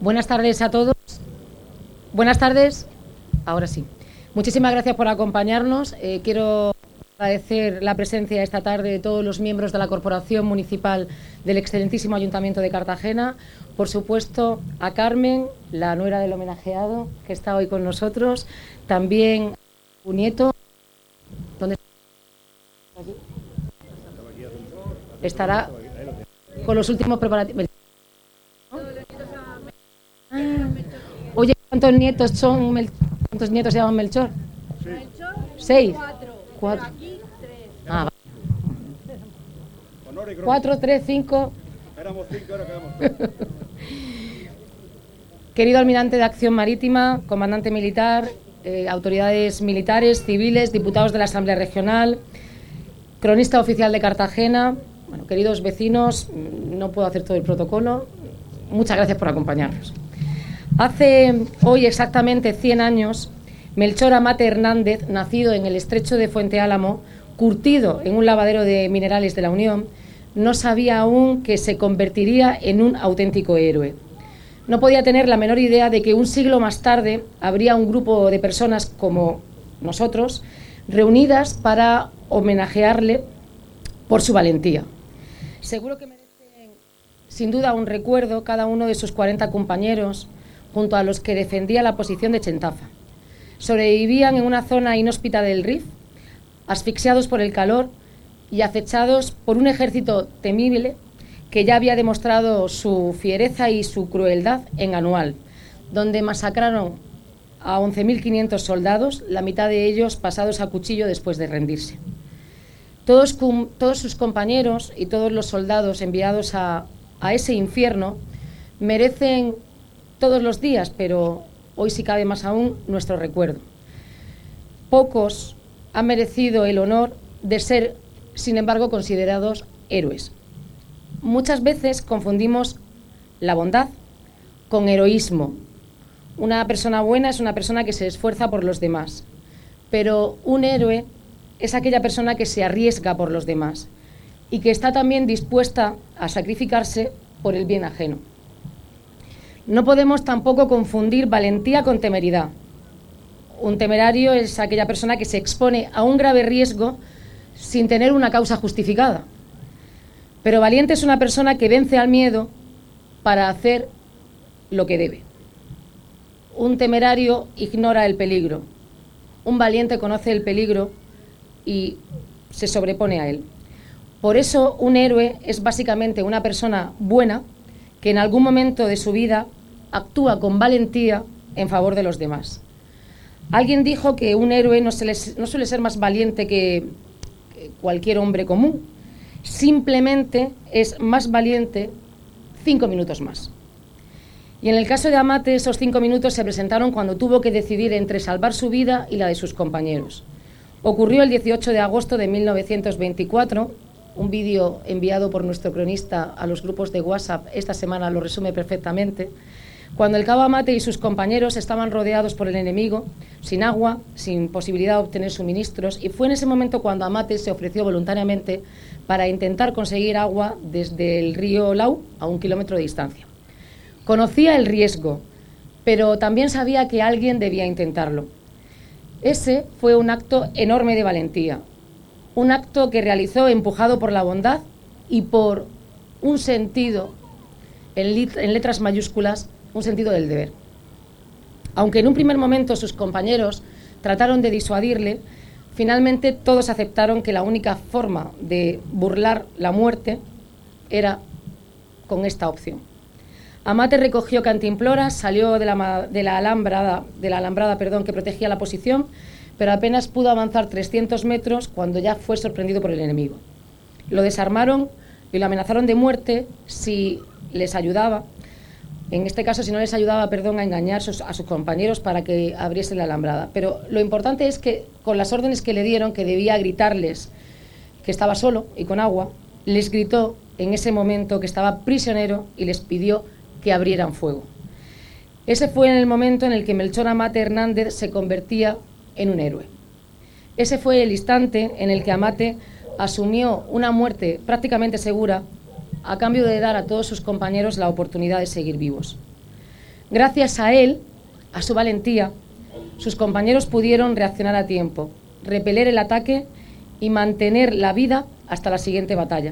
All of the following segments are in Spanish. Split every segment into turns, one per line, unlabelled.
Buenas tardes a todos. Buenas tardes. Ahora sí. Muchísimas gracias por acompañarnos. Quiero agradecer la presencia esta tarde de todos los miembros de la Corporación Municipal del excelentísimo Ayuntamiento de Cartagena. Por supuesto, a Carmen, la nuera del homenajeado, que está hoy con nosotros. También a su nieto. ¿Dónde estará? Con los últimos preparativos. Oye, ¿cuántos nietos ¿cuántos nietos se llaman Melchor?
Sí. Melchor,
6.
4. Aquí 3.
Ah, vale. 4, 3, 5.
Éramos 5, ahora quedamos 3.
Querido almirante de Acción Marítima, comandante militar, autoridades militares, civiles, diputados de la Asamblea Regional, cronista oficial de Cartagena, bueno, queridos vecinos, no puedo hacer todo el protocolo. Muchas gracias por acompañarnos. Hace hoy exactamente 100 años, Melchor Amate Hernández, nacido en el estrecho de Fuente Álamo, curtido en un lavadero de minerales de la Unión, no sabía aún que se convertiría en un auténtico héroe. No podía tener la menor idea de que un siglo más tarde habría un grupo de personas como nosotros reunidas para homenajearle por su valentía. Seguro que merecen sin duda un recuerdo cada uno de sus 40 compañeros junto a los que defendía la posición de Chentafa. Sobrevivían en una zona inhóspita del Rif, asfixiados por el calor y acechados por un ejército temible que ya había demostrado su fiereza y su crueldad en Anual, donde masacraron a 11.500 soldados, la mitad de ellos pasados a cuchillo después de rendirse. Todos sus compañeros y todos los soldados enviados a ese infierno merecen todos los días, pero hoy sí cabe más aún nuestro recuerdo. Pocos han merecido el honor de ser, sin embargo, considerados héroes. Muchas veces confundimos la bondad con heroísmo. Una persona buena es una persona que se esfuerza por los demás, pero un héroe es aquella persona que se arriesga por los demás y que está también dispuesta a sacrificarse por el bien ajeno. No podemos tampoco confundir valentía con temeridad. Un temerario es aquella persona que se expone a un grave riesgo sin tener una causa justificada. Pero valiente es una persona que vence al miedo para hacer lo que debe. Un temerario ignora el peligro. Un valiente conoce el peligro y se sobrepone a él. Por eso un héroe es básicamente una persona buena que en algún momento de su vida actúa con valentía en favor de los demás. Alguien dijo que un héroe no suele ser más valiente que cualquier hombre común, simplemente es más valiente 5 minutos más. Y en el caso de Amate, esos 5 minutos se presentaron cuando tuvo que decidir entre salvar su vida y la de sus compañeros. Ocurrió el 18 de agosto de 1924, un vídeo enviado por nuestro cronista a los grupos de WhatsApp esta semana lo resume perfectamente, cuando el cabo Amate y sus compañeros estaban rodeados por el enemigo, sin agua, sin posibilidad de obtener suministros, y fue en ese momento cuando Amate se ofreció voluntariamente para intentar conseguir agua desde el río Lau a 1 kilómetro de distancia. Conocía el riesgo, pero también sabía que alguien debía intentarlo. Ese fue un acto enorme de valentía, un acto que realizó empujado por la bondad y por un sentido, en letras mayúsculas, un sentido del deber. Aunque en un primer momento sus compañeros trataron de disuadirle, finalmente todos aceptaron que la única forma de burlar la muerte era con esta opción. Amate recogió cantimploras, salió de la alambrada que protegía la posición, pero apenas pudo avanzar 300 metros cuando ya fue sorprendido por el enemigo. Lo desarmaron y lo amenazaron de muerte si les ayudaba, en este caso si no les ayudaba, a engañar a sus compañeros para que abriesen la alambrada. Pero lo importante es que con las órdenes que le dieron, que debía gritarles que estaba solo y con agua, les gritó en ese momento que estaba prisionero y les pidió que abrieran fuego. Ese fue en el momento en el que Melchor Amate Hernández se convertía en un héroe. Ese fue el instante en el que Amate asumió una muerte prácticamente segura a cambio de dar a todos sus compañeros la oportunidad de seguir vivos. Gracias a él, a su valentía, sus compañeros pudieron reaccionar a tiempo, repeler el ataque y mantener la vida hasta la siguiente batalla.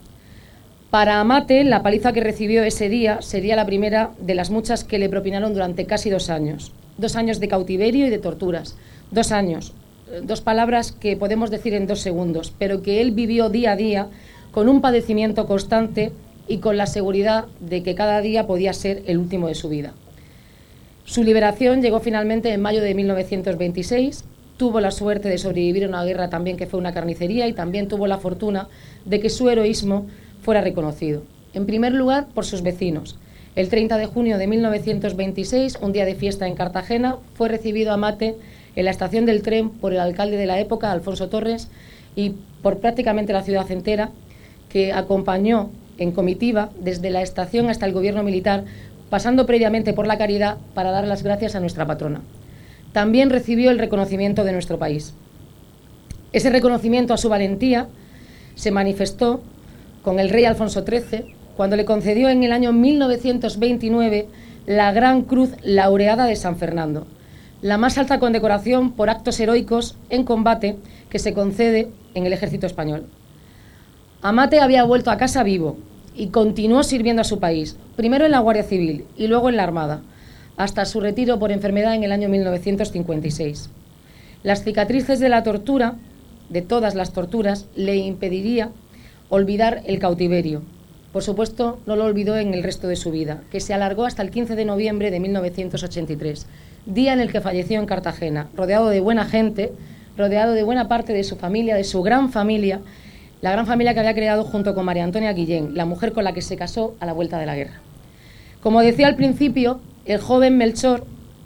Para Amate, la paliza que recibió ese día sería la primera de las muchas que le propinaron durante casi 2 años. 2 años de cautiverio y de torturas. 2 años. 2 palabras que podemos decir en 2 segundos, pero que él vivió día a día con un padecimiento constante y con la seguridad de que cada día podía ser el último de su vida. Su liberación llegó finalmente en mayo de 1926. Tuvo la suerte de sobrevivir a una guerra también que fue una carnicería y también tuvo la fortuna de que su heroísmo fuera reconocido. En primer lugar, por sus vecinos. El 30 de junio de 1926, un día de fiesta en Cartagena, fue recibido Amate en la estación del tren por el alcalde de la época, Alfonso Torres, y por prácticamente la ciudad entera, que acompañó en comitiva desde la estación hasta el gobierno militar, pasando previamente por la Caridad para dar las gracias a nuestra patrona. También recibió el reconocimiento de nuestro país. Ese reconocimiento a su valentía se manifestó con el rey Alfonso XIII, cuando le concedió en el año 1929 la Gran Cruz Laureada de San Fernando, la más alta condecoración por actos heroicos en combate que se concede en el ejército español. Amate había vuelto a casa vivo y continuó sirviendo a su país, primero en la Guardia Civil y luego en la Armada, hasta su retiro por enfermedad en el año 1956. Las cicatrices de la tortura, de todas las torturas, le impediría olvidar el cautiverio. Por supuesto, no lo olvidó en el resto de su vida, que se alargó hasta el 15 de noviembre de 1983, día en el que falleció en Cartagena, rodeado de buena gente, rodeado de buena parte de su familia, de su gran familia, la gran familia que había creado junto con María Antonia Guillén, la mujer con la que se casó a la vuelta de la guerra. Como decía al principio, el joven Melchor,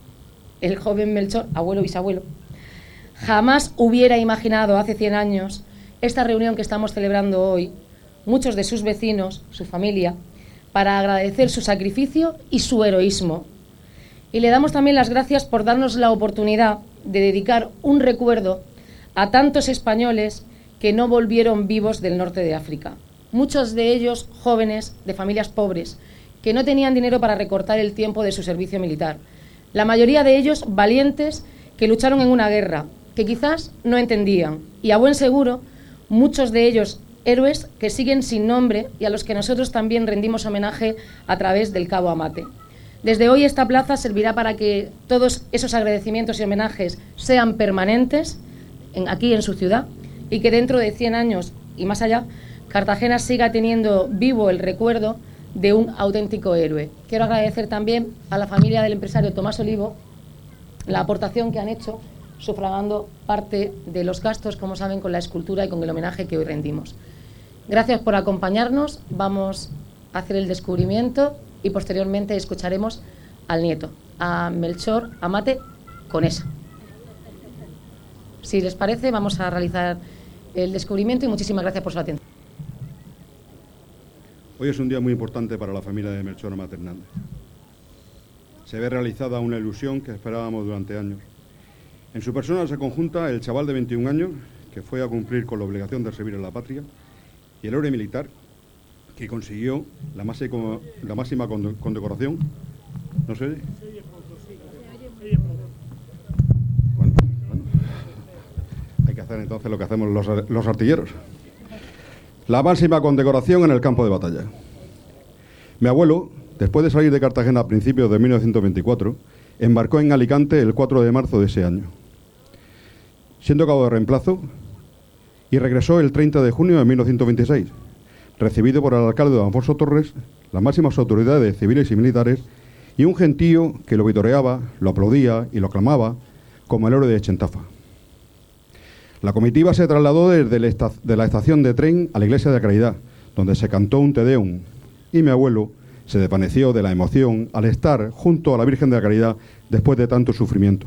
abuelo bisabuelo, jamás hubiera imaginado hace 100 años esta reunión que estamos celebrando hoy, muchos de sus vecinos, su familia, para agradecer su sacrificio y su heroísmo. Y le damos también las gracias por darnos la oportunidad de dedicar un recuerdo a tantos españoles que no volvieron vivos del norte de África. Muchos de ellos jóvenes de familias pobres, que no tenían dinero para recortar el tiempo de su servicio militar. La mayoría de ellos valientes que lucharon en una guerra, que quizás no entendían. Y a buen seguro, muchos de ellos héroes que siguen sin nombre y a los que nosotros también rendimos homenaje a través del Cabo Amate. Desde hoy esta plaza servirá para que todos esos agradecimientos y homenajes sean permanentes aquí en su ciudad y que dentro de 100 años y más allá, Cartagena siga teniendo vivo el recuerdo de un auténtico héroe. Quiero agradecer también a la familia del empresario Tomás Olivo la aportación que han hecho, sufragando parte de los gastos, como saben, con la escultura y con el homenaje que hoy rendimos. Gracias por acompañarnos. Vamos a hacer el descubrimiento y posteriormente escucharemos al nieto, a Melchor Amate Conesa. Si les parece, vamos a realizar el descubrimiento y muchísimas gracias por su atención.
Hoy es un día muy importante para la familia de Melchor Amate Hernández. Se ve realizada una ilusión que esperábamos durante años. En su persona se conjunta el chaval de 21 años, que fue a cumplir con la obligación de servir a la patria, y el héroe militar, que consiguió la máxima condecoración. No sé. Bueno. Hay que hacer entonces lo que hacemos los artilleros. La máxima condecoración en el campo de batalla. Mi abuelo, después de salir de Cartagena a principios de 1924, embarcó en Alicante el 4 de marzo de ese año, siendo cabo de reemplazo, y regresó el 30 de junio de 1926, recibido por el alcalde don Alfonso Torres, las máximas autoridades civiles y militares, y un gentío que lo vitoreaba, lo aplaudía y lo aclamaba como el héroe de Chentafa. La comitiva se trasladó desde la estación de tren a la iglesia de la Caridad, donde se cantó un Te Deum, y mi abuelo se desvaneció de la emoción al estar junto a la Virgen de la Caridad después de tanto sufrimiento.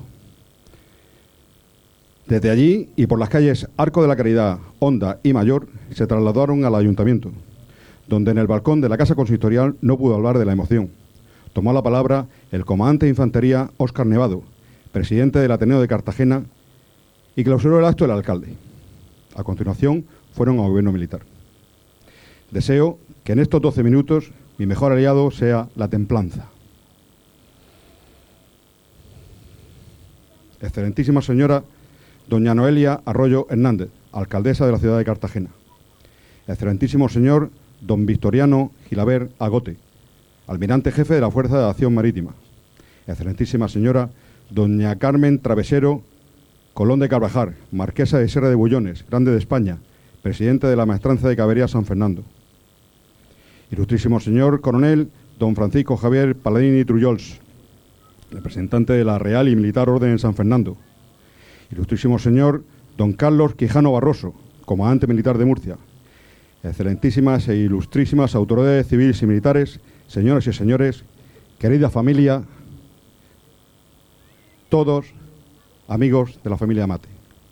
Desde allí y por las calles Arco de la Caridad, Honda y Mayor se trasladaron al ayuntamiento, donde en el balcón de la casa consistorial no pudo hablar de la emoción. Tomó la palabra el comandante de infantería Óscar Nevado, presidente del Ateneo de Cartagena, y clausuró el acto el alcalde. A continuación fueron al gobierno militar. Deseo que en estos 12 minutos mi mejor aliado sea la templanza. excelentísima señora doña Noelia Arroyo Hernández, alcaldesa de la ciudad de Cartagena, excelentísimo señor don Victoriano Gilabert Agote, almirante jefe de la Fuerza de Acción Marítima, excelentísima señora doña Carmen Travesero Colón de Carvajal, marquesa de Sierra de Bullones, Grande de España, presidente de la Maestranza de Caballería San Fernando, ilustrísimo señor coronel don Francisco Javier Paladini Trullols, representante de la Real y Militar Orden de San Fernando, ilustrísimo señor don Carlos Quijano Barroso, comandante militar de Murcia, excelentísimas e ilustrísimas autoridades civiles y militares, señoras y señores, querida familia, todos amigos de la familia Amate.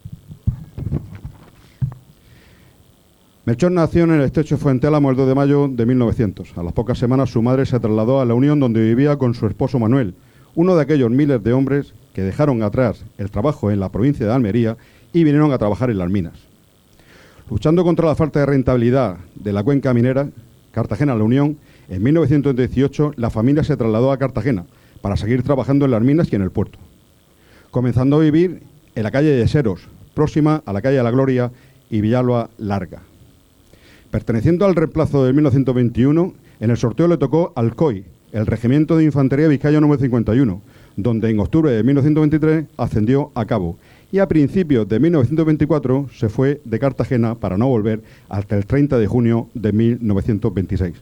Melchor nació en el estrecho de Fuente Álamo el 2 de mayo de 1900. A las pocas semanas su madre se trasladó a La Unión, donde vivía con su esposo Manuel, uno de aquellos miles de hombres que dejaron atrás el trabajo en la provincia de Almería y vinieron a trabajar en las minas. Luchando contra la falta de rentabilidad de la cuenca minera Cartagena-La Unión, en 1918 la familia se trasladó a Cartagena para seguir trabajando en las minas y en el puerto, comenzando a vivir en la calle de Seros, próxima a la calle de la Gloria y Villalba Larga. Perteneciendo al reemplazo de 1921, en el sorteo le tocó al COI, el Regimiento de Infantería Vizcaya número 51, donde en octubre de 1923 ascendió a cabo y a principios de 1924 se fue de Cartagena para no volver hasta el 30 de junio de 1926.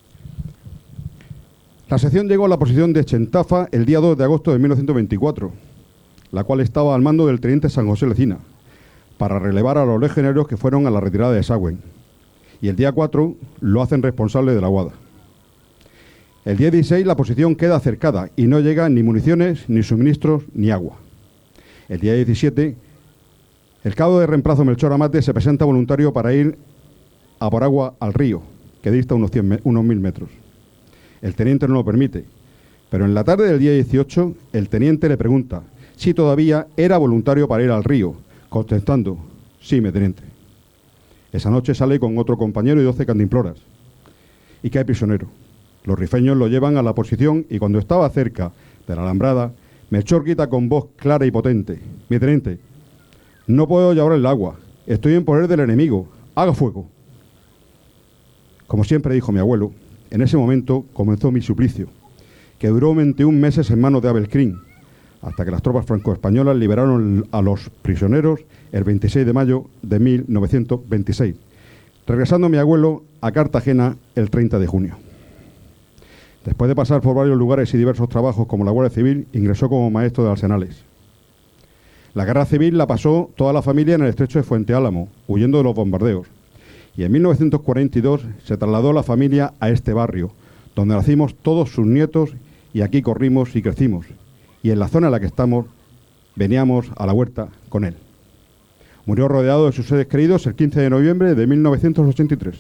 La sección llegó a la posición de Chentafa el día 2 de agosto de 1924, la cual estaba al mando del teniente San José Lecina, para relevar a los legionarios que fueron a la retirada de Sagüen. Y el día 4 lo hacen responsable de la Guada. El día 16 la posición queda cercada y no llegan ni municiones, ni suministros, ni agua. El día 17, el cabo de reemplazo Melchor Amate se presenta voluntario para ir a por agua al río, que dista unos 1000 metros. El teniente no lo permite, pero en la tarde del día 18 el teniente le pregunta si todavía era voluntario para ir al río, contestando: sí, mi teniente. Esa noche sale con otro compañero y 12 cantimploras y cae prisionero. Los rifeños lo llevan a la posición y cuando estaba cerca de la alambrada, Melchor grita con voz clara y potente: mi teniente, no puedo llevar el agua, estoy en poder del enemigo, haga fuego. Como siempre dijo mi abuelo, en ese momento comenzó mi suplicio, que duró 21 meses en manos de Abel Crin, hasta que las tropas franco-españolas liberaron a los prisioneros el 26 de mayo de 1926, regresando mi abuelo a Cartagena el 30 de junio. Después de pasar por varios lugares y diversos trabajos como la Guardia Civil, ingresó como maestro de arsenales. La guerra civil la pasó toda la familia en el estrecho de Fuente Álamo, huyendo de los bombardeos. Y en 1942 se trasladó la familia a este barrio, donde nacimos todos sus nietos y aquí corrimos y crecimos. Y en la zona en la que estamos, veníamos a la huerta con él. Murió rodeado de sus seres queridos el 15 de noviembre de 1983.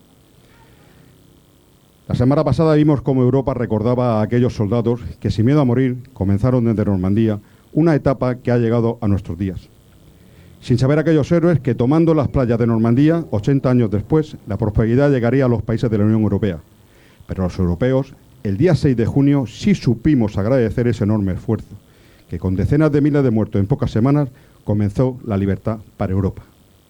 La semana pasada vimos cómo Europa recordaba a aquellos soldados que sin miedo a morir comenzaron desde Normandía una etapa que ha llegado a nuestros días. Sin saber aquellos héroes que tomando las playas de Normandía, 80 años después, la prosperidad llegaría a los países de la Unión Europea. Pero los europeos, el día 6 de junio, sí supimos agradecer ese enorme esfuerzo, que con decenas de miles de muertos en pocas semanas comenzó la libertad para Europa.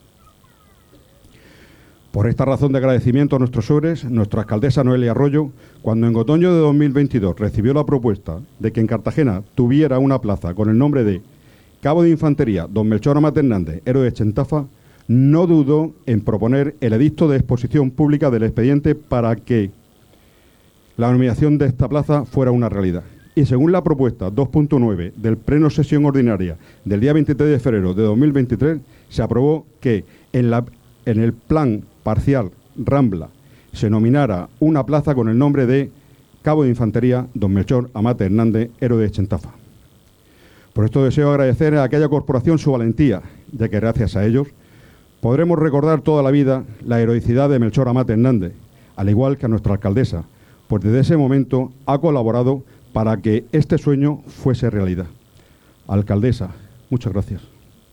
Por esta razón de agradecimiento a nuestros héroes, nuestra alcaldesa Noelia Arroyo, cuando en otoño de 2022 recibió la propuesta de que en Cartagena tuviera una plaza con el nombre de Cabo de Infantería don Melchor Amate Hernández, héroe de Chentafa, no dudó en proponer el edicto de exposición pública del expediente para que la nominación de esta plaza fuera una realidad. Y según la propuesta 2.9 del pleno sesión ordinaria del día 23 de febrero de 2023, se aprobó que en el plan parcial Rambla se nominara una plaza con el nombre de Cabo de Infantería don Melchor Amate Hernández, héroe de Chentafa. Por esto deseo agradecer a aquella corporación su valentía, ya que gracias a ellos podremos recordar toda la vida la heroicidad de Melchor Amate Hernández, al igual que a nuestra alcaldesa, pues desde ese momento ha colaborado para que este sueño fuese realidad. Alcaldesa, muchas gracias.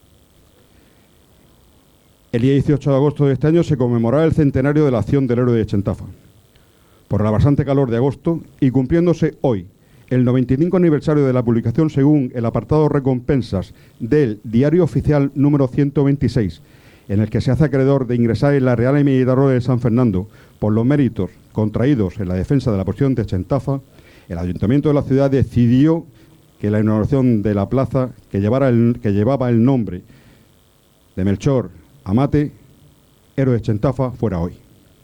El día 18 de agosto de este año se conmemorará el centenario de la acción del héroe de Chentafa. Por el abrasante calor de agosto y cumpliéndose hoy el 95 aniversario de la publicación según el apartado recompensas del Diario Oficial número 126, en el que se hace acreedor de ingresar en la Real y Militar Orden de San Fernando por los méritos contraídos en la defensa de la posición de Chentafa, el Ayuntamiento de la ciudad decidió que la inauguración de la plaza que llevaba el nombre de Melchor Amate, héroe de Chentafa, fuera hoy.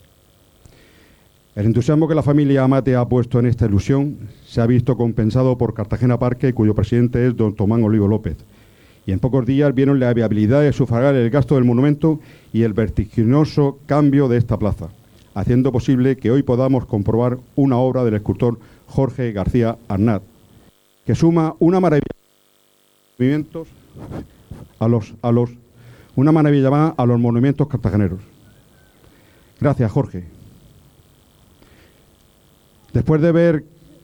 El entusiasmo que la familia Amate ha puesto en esta ilusión se ha visto compensado por Cartagena Parque, cuyo presidente es don Tomás Olivo López. Y en pocos días vieron la viabilidad de sufragar el gasto del monumento y el vertiginoso cambio de esta plaza, haciendo posible que hoy podamos comprobar una obra del escultor Jorge García Arnaz, que suma una maravilla más a los monumentos cartageneros. Gracias, Jorge. Después de ver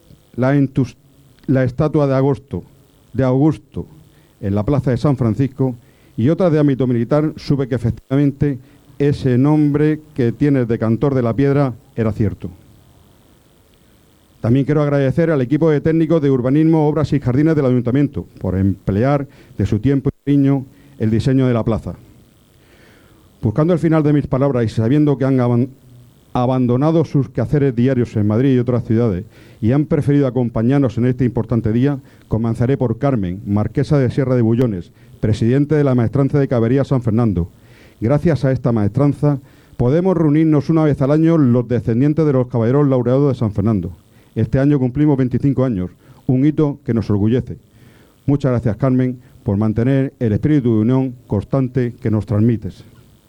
la estatua de Augusto en la plaza de San Francisco y otras de ámbito militar, supe que efectivamente ese nombre que tienes de cantor de la piedra era cierto. También quiero agradecer al equipo de técnicos de urbanismo, obras y jardines del Ayuntamiento por emplear de su tiempo y cariño el diseño de la plaza. Buscando el final de mis palabras y sabiendo que han abandonado sus quehaceres diarios en Madrid y otras ciudades y han preferido acompañarnos en este importante día, comenzaré por Carmen, marquesa de Sierra de Bullones, presidente de la Maestranza de Caballería San Fernando. Gracias a esta maestranza podemos reunirnos una vez al año los descendientes de los caballeros laureados de San Fernando. Este año cumplimos 25 años, un hito que nos orgullece. Muchas gracias, Carmen, por mantener el espíritu de unión constante que nos transmites.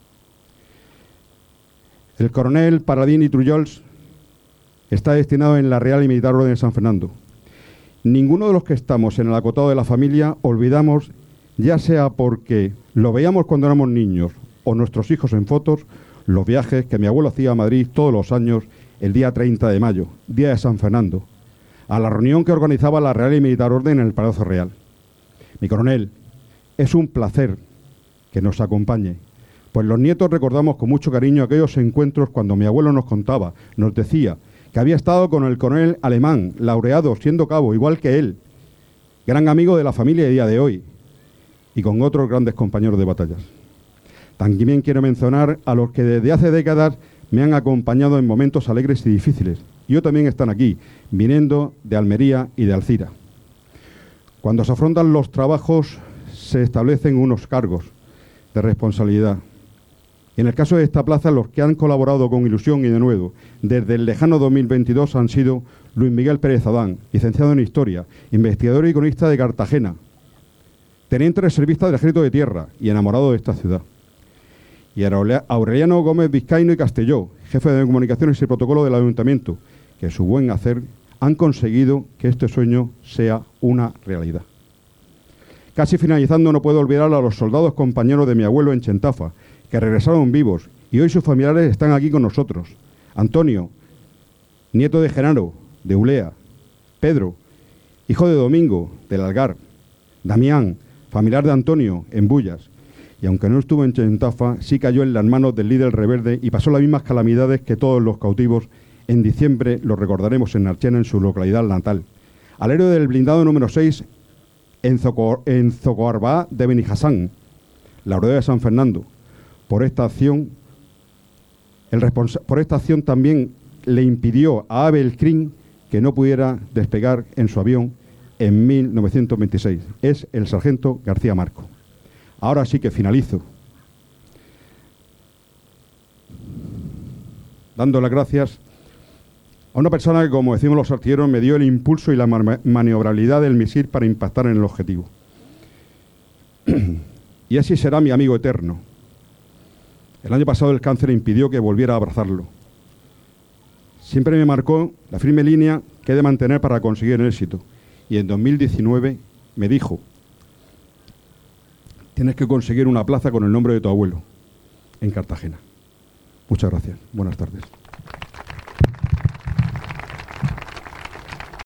El coronel Paradini Trullols está destinado en la Real y Militar Orden de San Fernando. Ninguno de los que estamos en el acotado de la familia olvidamos, ya sea porque lo veíamos cuando éramos niños o nuestros hijos en fotos, los viajes que mi abuelo hacía a Madrid todos los años el día 30 de mayo, día de San Fernando, a la reunión que organizaba la Real y Militar Orden en el Palacio Real. Mi coronel, es un placer que nos acompañe, pues los nietos recordamos con mucho cariño aquellos encuentros cuando mi abuelo nos contaba, nos decía que había estado con el coronel alemán, laureado, siendo cabo, igual que él, gran amigo de la familia a día de hoy, y con otros grandes compañeros de batallas. También quiero mencionar a los que desde hace décadas me han acompañado en momentos alegres y difíciles, y hoy también están aquí, viniendo de Almería y de Alcira. Cuando se afrontan los trabajos, se establecen unos cargos de responsabilidad. En el caso de esta plaza, los que han colaborado con ilusión y de nuevo desde el lejano 2022 han sido Luis Miguel Pérez Adán, licenciado en Historia, investigador y cronista de Cartagena, teniente reservista del Ejército de Tierra y enamorado de esta ciudad. Y Aureliano Gómez Vizcaíno y Castelló, jefe de comunicaciones y protocolo del Ayuntamiento, que su buen hacer han conseguido que este sueño sea una realidad. Casi finalizando, no puedo olvidar a los soldados compañeros de mi abuelo en Chentafa, que regresaron vivos y hoy sus familiares están aquí con nosotros. Antonio, nieto de Genaro, de Ulea. Pedro, hijo de Domingo, del Algar. Damián, familiar de Antonio, en Bullas. Y aunque no estuvo en Chentafa, sí cayó en las manos del líder rebelde y pasó las mismas calamidades que todos los cautivos. En diciembre lo recordaremos en Archena, en su localidad natal. Al héroe del blindado número 6, en Zocoarbá de Benijassán, la Aurora de San Fernando. Por esta acción también le impidió a Abel Kring que no pudiera despegar en su avión en 1926. Es el sargento García Marco. Ahora sí que finalizo dando las gracias a una persona que, como decimos los artilleros, me dio el impulso y la maniobrabilidad del misil para impactar en el objetivo. Y así será mi amigo eterno. El año pasado el cáncer impidió que volviera a abrazarlo. Siempre me marcó la firme línea que he de mantener para conseguir el éxito. Y en 2019 me dijo: tienes que conseguir una plaza con el nombre de tu abuelo en Cartagena. Muchas gracias. Buenas tardes.